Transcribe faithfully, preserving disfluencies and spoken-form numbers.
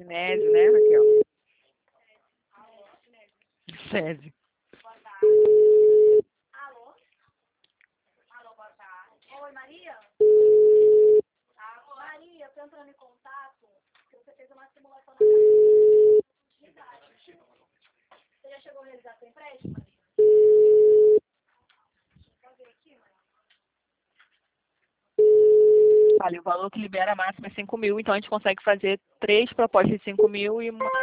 Sinésio, né, Raquel? Sese. Alô? Alô, boa tarde. Oi, Maria? Alô? Maria, eu tô entrando em contato porque você fez uma simulação na atividade. Você já chegou a realizar seu empréstimo, Maria? Pode ver aqui, Maria? Olha, o valor que libera máximo é cinco mil, então a gente consegue fazer três propostas de cinco mil e uma